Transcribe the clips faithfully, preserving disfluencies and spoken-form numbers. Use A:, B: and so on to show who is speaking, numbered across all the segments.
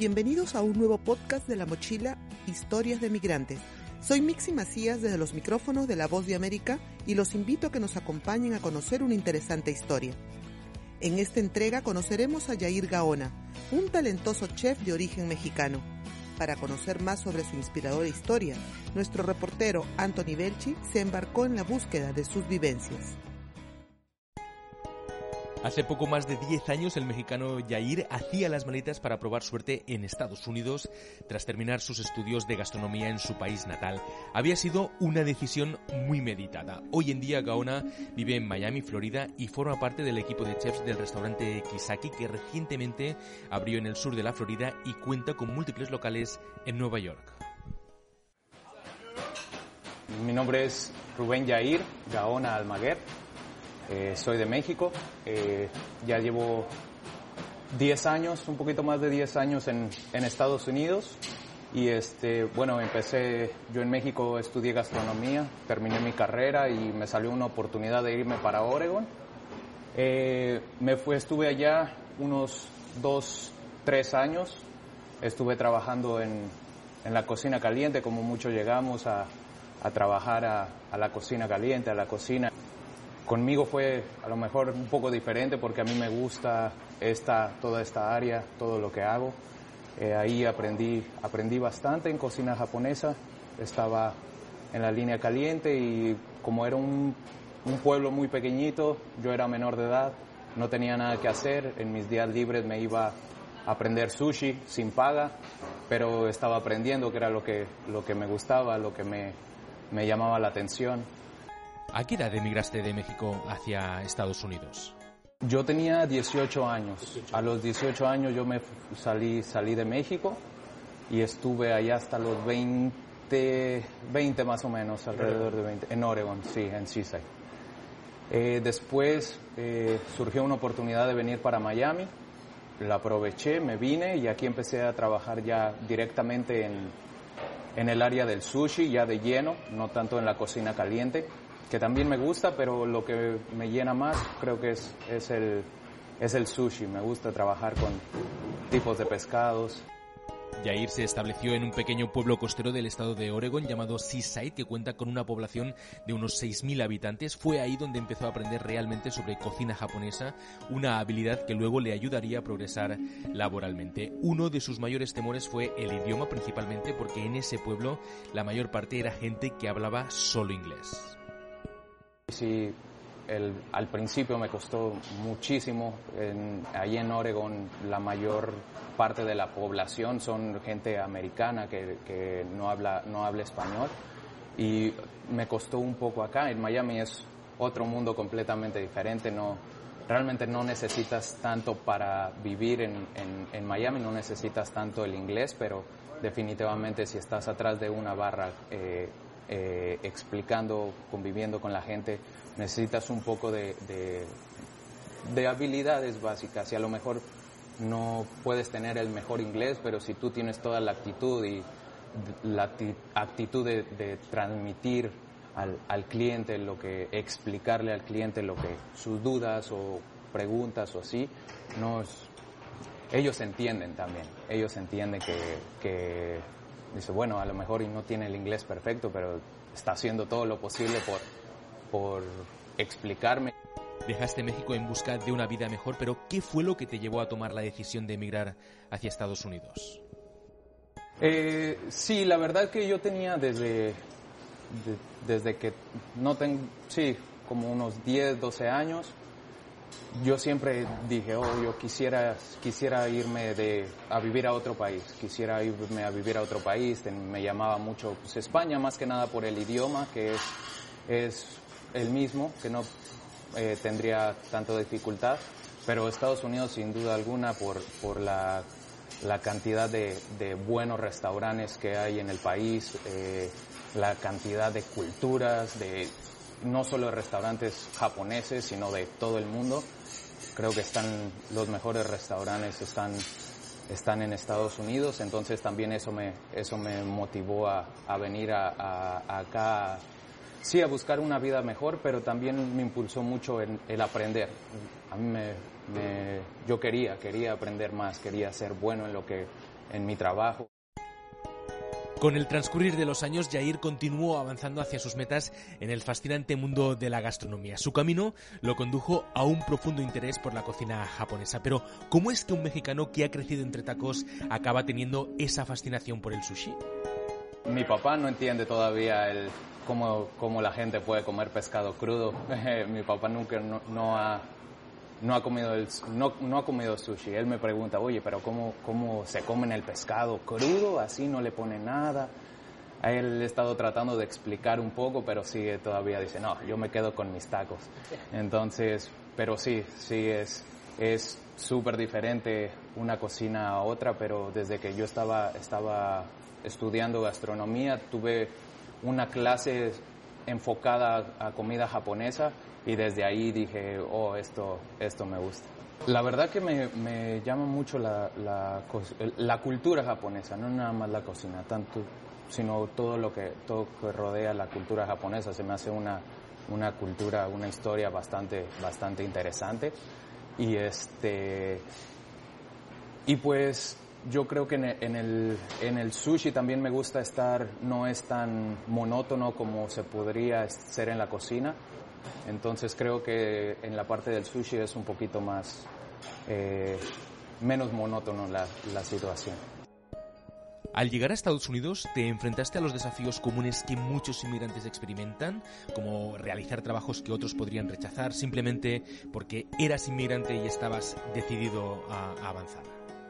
A: Bienvenidos a un nuevo podcast de La Mochila, Historias de Migrantes. Soy Mixi Macías desde los micrófonos de La Voz de América y los invito a que nos acompañen a conocer una interesante historia. En esta entrega conoceremos a Yair Gaona, un talentoso chef de origen mexicano. Para conocer más sobre su inspiradora historia, nuestro reportero Anthony Belchi se embarcó en la búsqueda de sus vivencias.
B: Hace poco más de diez años el mexicano Yair hacía las maletas para probar suerte en Estados Unidos tras terminar sus estudios de gastronomía en su país natal. Había sido una decisión muy meditada. Hoy en día Gaona vive en Miami, Florida, y forma parte del equipo de chefs del restaurante Kisaki, que recientemente abrió en el sur de la Florida y cuenta con múltiples locales en Nueva York.
C: Mi nombre es Rubén Yair Gaona Almaguer. Eh, soy de México, eh, ya llevo diez años, un poquito más de diez años en, en Estados Unidos y este, bueno, empecé, yo en México estudié gastronomía, terminé mi carrera y me salió una oportunidad de irme para Oregon. Eh, me fui, estuve allá unos dos, tres años, estuve trabajando en, en la cocina caliente, como muchos llegamos a, a trabajar a, a la cocina caliente, a la cocina. Conmigo fue a lo mejor un poco diferente porque a mí me gusta esta, toda esta área, todo lo que hago. Eh, ahí aprendí, aprendí bastante en cocina japonesa. Estaba en la línea caliente y como era un, un pueblo muy pequeñito, yo era menor de edad, no tenía nada que hacer. En mis días libres me iba a aprender sushi sin paga, pero estaba aprendiendo, que era lo que, lo que me gustaba, lo que me, me llamaba la atención.
B: ¿A qué edad emigraste de México hacia Estados Unidos?
C: Yo tenía dieciocho años. A los dieciocho años yo me salí, salí de México y estuve allá hasta los veinte, veinte más o menos, alrededor de veinte, en Oregon, sí, en Seaside. Eh, después eh, surgió una oportunidad de venir para Miami, la aproveché, me vine y aquí empecé a trabajar ya directamente en, en el área del sushi, ya de lleno, no tanto en la cocina caliente, que también me gusta, pero lo que me llena más creo que es, es, el, es el sushi. Me gusta trabajar con tipos de pescados.
B: Yair se estableció en un pequeño pueblo costero del estado de Oregon llamado Seaside, que cuenta con una población de unos seis mil habitantes. Fue ahí donde empezó a aprender realmente sobre cocina japonesa, una habilidad que luego le ayudaría a progresar laboralmente. Uno de sus mayores temores fue el idioma, principalmente porque en ese pueblo la mayor parte era gente que hablaba solo inglés.
C: Sí, el, al principio me costó muchísimo. En, ahí en Oregon la mayor parte de la población son gente americana que, que no habla, no habla español y me costó un poco acá. En Miami es otro mundo completamente diferente. No, realmente no necesitas tanto para vivir en, en, en Miami, no necesitas tanto el inglés, pero definitivamente si estás atrás de una barra eh, Eh, explicando, conviviendo con la gente, necesitas un poco de, de, de habilidades básicas y a lo mejor no puedes tener el mejor inglés, pero si tú tienes toda la actitud y la actitud de, de transmitir al, al cliente lo que, explicarle al cliente lo que, sus dudas o preguntas o así, no es, ellos entienden también, ellos entienden que, que dice, bueno, a lo mejor no tiene el inglés perfecto, pero está haciendo todo lo posible por, por explicarme.
B: Dejaste México en busca de una vida mejor, pero ¿qué fue lo que te llevó a tomar la decisión de emigrar hacia Estados Unidos?
C: Eh, sí, la verdad que yo tenía desde, de, desde que no tengo, sí, como unos diez, doce años, yo siempre dije, oh, yo quisiera, quisiera irme de, a vivir a otro país, quisiera irme a vivir a otro país, me llamaba mucho pues, España, más que nada por el idioma, que es, es el mismo, que no eh, tendría tanta dificultad, pero Estados Unidos sin duda alguna por, por la, la cantidad de, de buenos restaurantes que hay en el país, eh, la cantidad de culturas, de no solo de restaurantes japoneses, sino de todo el mundo. Creo que están los mejores restaurantes están están en Estados Unidos, entonces también eso me eso me motivó a, a venir a, a, acá, sí, a buscar una vida mejor, pero también me impulsó mucho el, el aprender. A mí me, me yo quería quería aprender más, quería ser bueno en lo que en mi trabajo.
B: Con el transcurrir de los años, Jair continuó avanzando hacia sus metas en el fascinante mundo de la gastronomía. Su camino lo condujo a un profundo interés por la cocina japonesa. Pero, ¿cómo es que un mexicano que ha crecido entre tacos acaba teniendo esa fascinación por el sushi?
C: Mi papá no entiende todavía el cómo, cómo la gente puede comer pescado crudo. Mi papá nunca no, no ha... No ha comido el, no, no ha comido sushi. Él me pregunta, oye, pero ¿cómo, cómo se comen el pescado crudo? Así no le pone nada. A él le he estado tratando de explicar un poco, pero sigue todavía, dice, no, yo me quedo con mis tacos. Entonces, pero sí, sí, es es súper diferente una cocina a otra, pero desde que yo estaba, estaba estudiando gastronomía, tuve una clase enfocada a comida japonesa, y desde ahí dije, oh, esto, esto me gusta. La verdad que me, me llama mucho la, la, la cultura japonesa, no nada más la cocina, tanto, sino todo lo que, todo que rodea la cultura japonesa. Se me hace una, una cultura, una historia bastante, bastante interesante. Y, este, y pues yo creo que en el, en, el, en el sushi también me gusta estar, no es tan monótono como se podría ser en la cocina. Entonces creo que en la parte del sushi es un poquito más, eh, menos monótono la, la situación.
B: Al llegar a Estados Unidos, ¿te enfrentaste a los desafíos comunes que muchos inmigrantes experimentan? Como realizar trabajos que otros podrían rechazar simplemente porque eras inmigrante y estabas decidido a, a avanzar.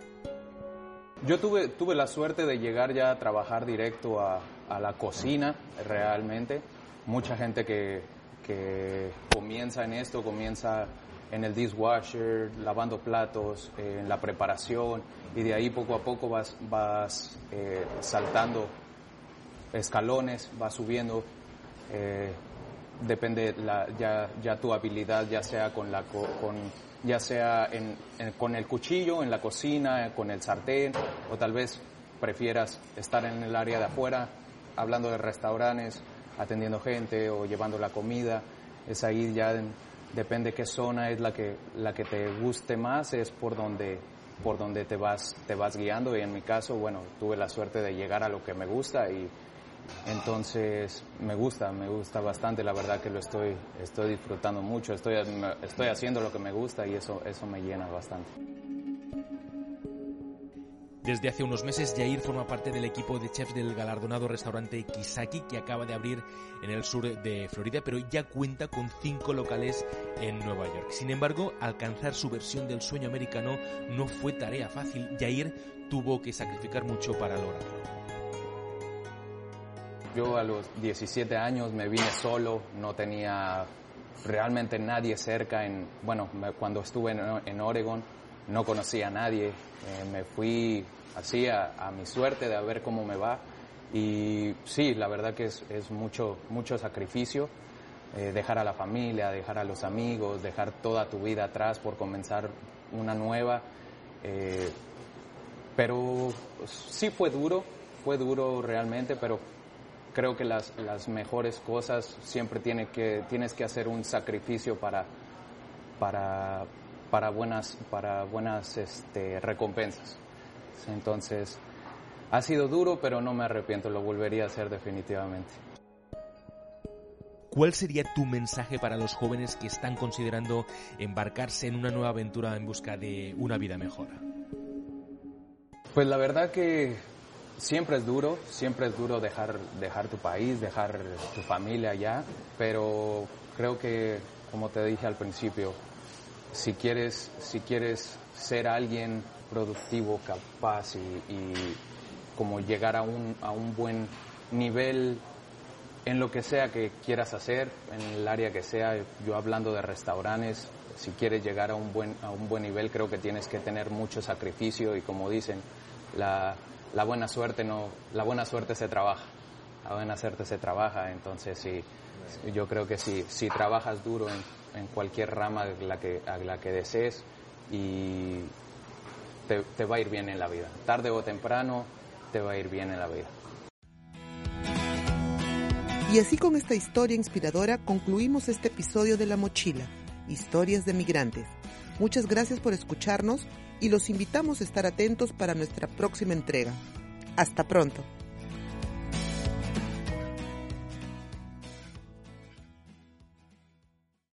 C: Yo tuve, tuve la suerte de llegar ya a trabajar directo a, a la cocina, realmente. Mucha gente que... que comienza en esto, comienza en el dishwasher, lavando platos, eh, en la preparación, y de ahí poco a poco vas, vas eh, saltando escalones, vas subiendo, eh, depende la, ya, ya tu habilidad, ya sea con la con ya sea en, en, con el cuchillo en la cocina, con el sartén, o tal vez prefieras estar en el área de afuera, hablando de restaurantes, atendiendo gente o llevando la comida. Es ahí ya, en, depende qué zona es la que la que te guste más, es por donde por donde te vas te vas guiando. Y en mi caso, bueno, tuve la suerte de llegar a lo que me gusta, y entonces me gusta, me gusta bastante. La verdad que lo estoy estoy disfrutando mucho, estoy estoy haciendo lo que me gusta, y eso eso me llena bastante.
B: Desde hace unos meses, Jair forma parte del equipo de chefs del galardonado restaurante Kisaki, que acaba de abrir en el sur de Florida, pero ya cuenta con cinco locales en Nueva York. Sin embargo, alcanzar su versión del sueño americano no fue tarea fácil. Jair tuvo que sacrificar mucho para lograrlo.
C: Yo a los diecisiete años me vine solo, no tenía realmente nadie cerca. En, bueno, cuando estuve en, en Oregon no conocía a nadie, eh, me fui así a, a mi suerte de a ver cómo me va, y sí, la verdad que es, es mucho, mucho sacrificio, eh, dejar a la familia, dejar a los amigos, dejar toda tu vida atrás por comenzar una nueva, eh, pero sí fue duro, fue duro realmente, pero creo que las, las mejores cosas siempre tiene que, tienes que hacer un sacrificio para, para, para buenas, para buenas este, recompensas. Entonces, ha sido duro, pero no me arrepiento, lo volvería a hacer definitivamente.
B: ¿Cuál sería tu mensaje para los jóvenes que están considerando embarcarse en una nueva aventura en busca de una vida mejor?
C: Pues la verdad que siempre es duro, siempre es duro dejar, dejar tu país, dejar tu familia allá, pero creo que, como te dije al principio, si quieres, si quieres ser alguien productivo, capaz y, y como llegar a un, a un buen nivel en lo que sea que quieras hacer, en el área que sea, yo hablando de restaurantes, si quieres llegar a un buen, a un buen nivel, creo que tienes que tener mucho sacrificio, y como dicen, la, la buena suerte no, la buena suerte se trabaja, la buena suerte se trabaja, entonces sí, yo creo que si, si trabajas duro en, en cualquier rama a la que, a la que desees, y te, te va a ir bien en la vida, tarde o temprano te va a ir bien en la vida.
A: Y así, con esta historia inspiradora, concluimos este episodio de La Mochila, Historias de Migrantes. Muchas gracias por escucharnos y los invitamos a estar atentos para nuestra próxima entrega. Hasta pronto.